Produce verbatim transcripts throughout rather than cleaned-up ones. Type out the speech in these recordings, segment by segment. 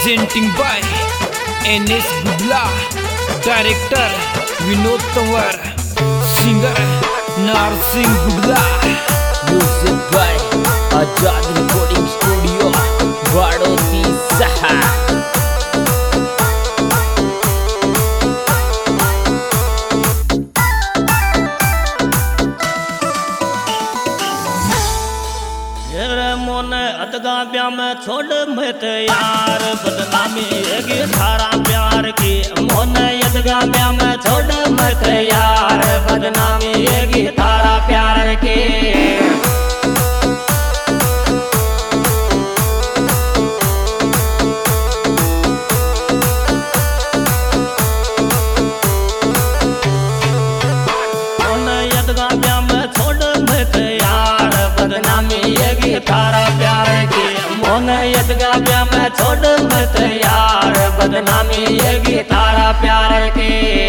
presenting by N S Budla, director Vinod Tawar, singer Narsingh Budla, music by Azad Recording Studio, Vadodi Saha. अदगा ब्याह में छोड़ मत यार, बदनामी है थारा प्यार की। मोन अदगा ब्याह में छोड़ मत यार, बदनामी है थारा प्यार की। मोन अदगा ब्याह में छोड़ मत यार, बदनामी है थारा प्यार की। मोन अदगा ब्याह में छोड़ मत यार, बदनामी ये थारा प्यार की।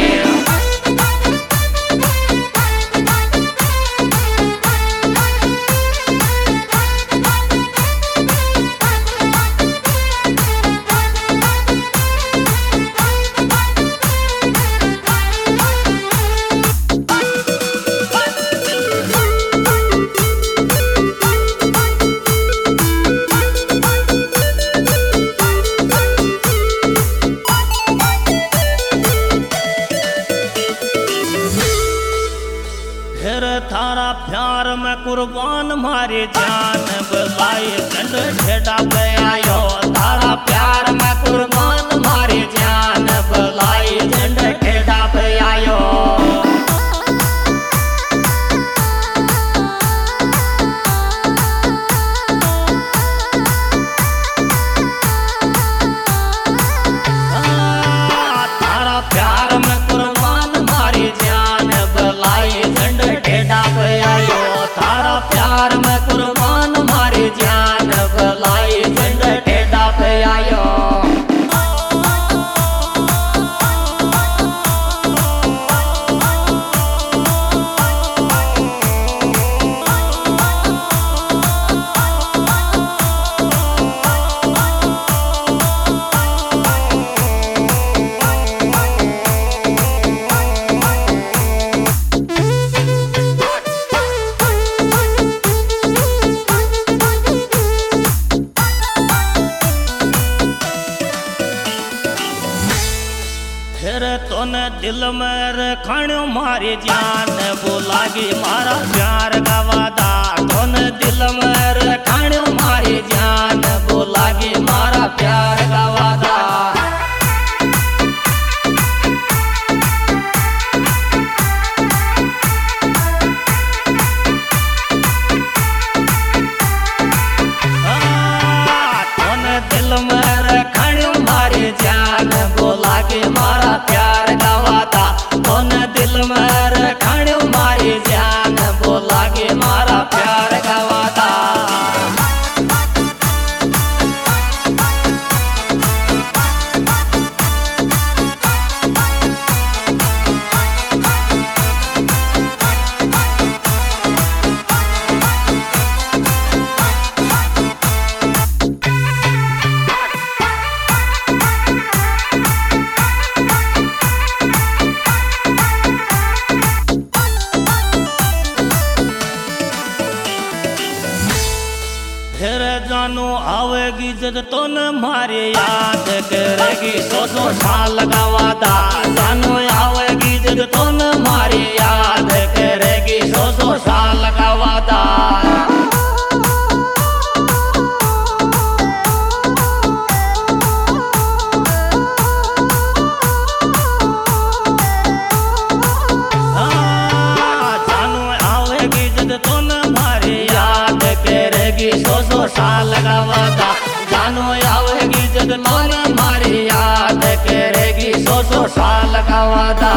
थारा प्यार में कुर्बान मारी जान, बुलाई चंद ठेडा पे आयो। थारा प्यार में कुर्बान मारी जान, बुलाई चंद ठेडा पे आयो। थारा प्यार में कुर्बान मारी जान, बुलाई चंद ठेडा पे आयो। थारा प्यार में कुर्बान मारी जान, बुलाई चंद ठेडा पे आयो। फिर तोने दिल में रखणो मारी जान, बोलागी मारा प्यार का वादा। तोने दिल में रखणो मारी जान, बोलागी मारा प्यार का वादा। तोने दिल में रखणो मारी जान, बोलागी मारा प्यार का वादा। कौन दिल में रखणो मारी जान, बोलागे मारा प्यार का वादा। फिर जानो आवेगी जब तो न मारे याद करेगी, सौ सौ साल का वादा। जानो आवेगी जब तो न मारे याद करेगी, सौ सौ साल का वादा। जानो आवेगी जब तो न मारे याद करेगी, सौ सौ साल का वादा। जानो आवेगी जब मारी मारी याद करेगी, सौ सौ साल का वादा।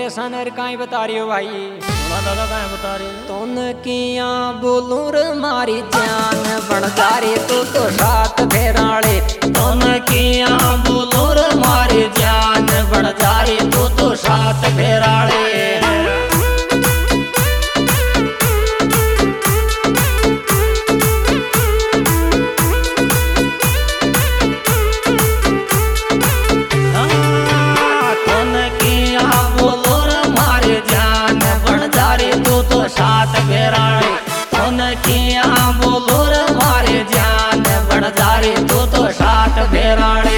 सन और काई बता रही हो भाई? बोला दादा काय बता रहे हो? तोन किया बोलूं रे मारी जान बन जा रे तू तो साथ फेराले। तोन किया बोलूं रे मारी जान बन जा रे तू तो साथ फेराले। साथ फेराले तोन किया बोलो रे मारे जान बढ़ जा रे तू तो साथ फेराले।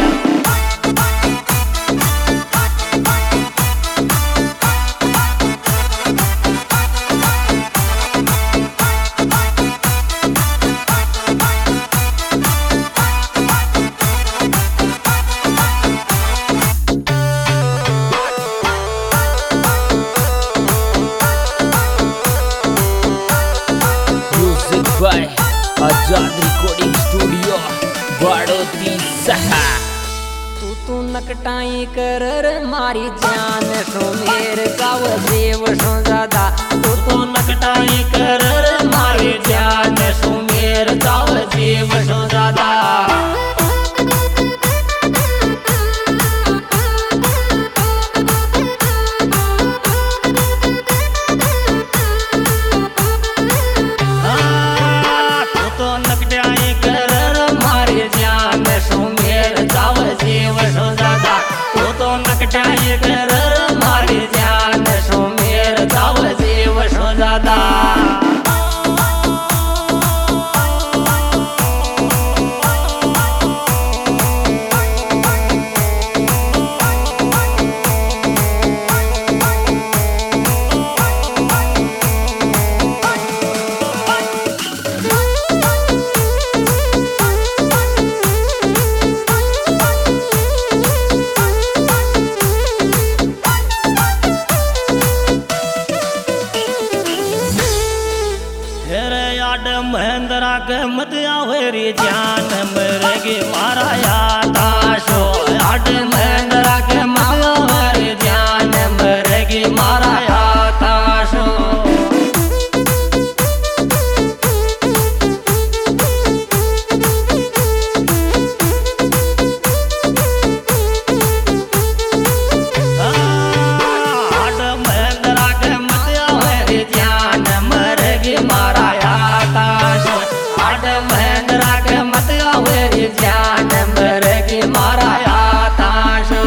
by Azad recording studio Badoti सहा। तू तू नकटाई कर रे मारी जान सो मेरे गाव देव सो ज्यादा। तू तो नकटाई कर रे मारी जान सो मेरे गाव देव सो ज्यादा। नकटाई कर मारी जान सो मेरे गाव जीव सो ज्यादा। महेंद्रा के मत आवेरी जान मरेगी मारा याद आशो। आठ महेंद्रा के मत आवेरी जान मरेगी मारा याद आशो। आठ महेंद्रा के मत आवेरी जान मरेगी मारा महेंद्रा के मत आवेरी जान मरेगी मारा याद आशो।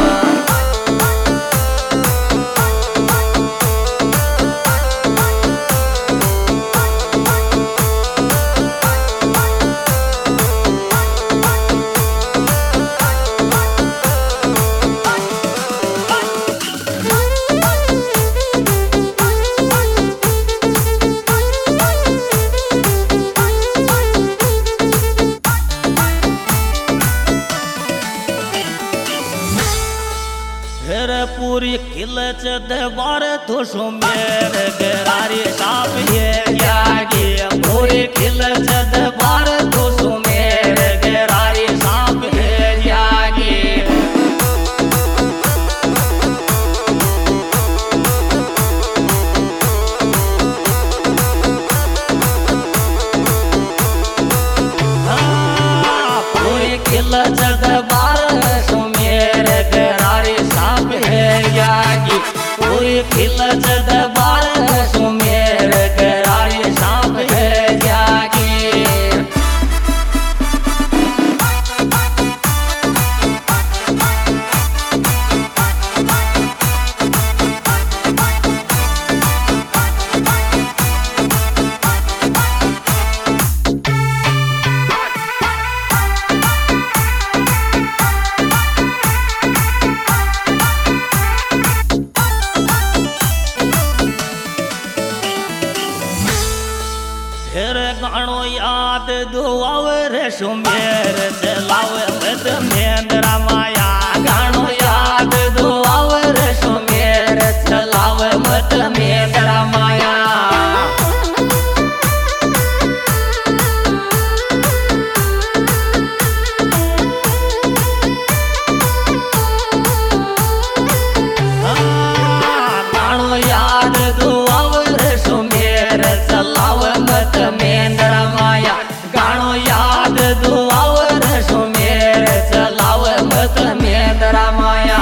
पूरी खिलच दबार तो सो मेरे गरारी साप ये यागी। पूरी खिलच दबार तो सो मेरे गरारी साप ये यागी। पूरी खिलच दबार सो मेरे गरारी साप यागी। पूरी खिलच दबार सो मेरे गरारी सांप है जागी। गानो याद दुआवे रे सुमेर चलावे मत महेंद्रा माया। गानो याद दुआवे रे सुमेर चलावे मत महेंद्रा माया। याद दुआवर सुमेर चलाव मत मेंदरा माया गाणो याद दुआवर सुमेर चलाव मत मेंदरा माया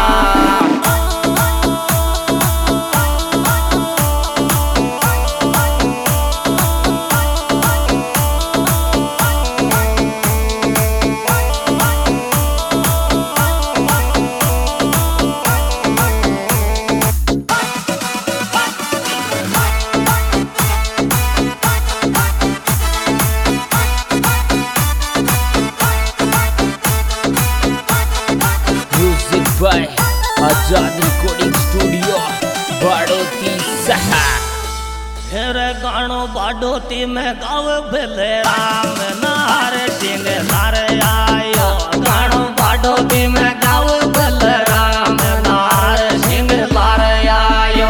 by Azad recording studio Badoti सहा फिर गाणो बाडोती में गाव भले राम नार सिंह लार आयो गाणो बाडोती में गाव भले राम नार सिंह लार आयो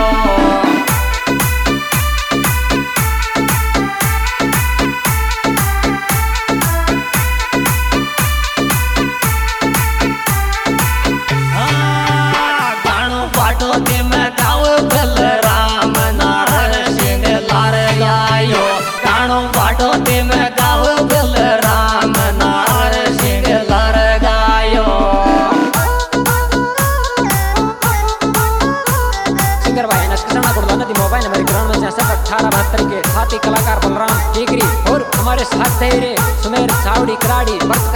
बाडोती में गाव भले राम नार सिंह लार आयो गाणो बाडोती में गाव भले राम नार सिंह लार गायो सिंगर भाई नक्शा गुड़ला नदी मोबाइल नंबर इक्यानवे छियासठ अठारह बहत्तर के साथी कलाकार बलराम टीकरी और हमारे साथ थे सुमेर चावड़ी कराड़ी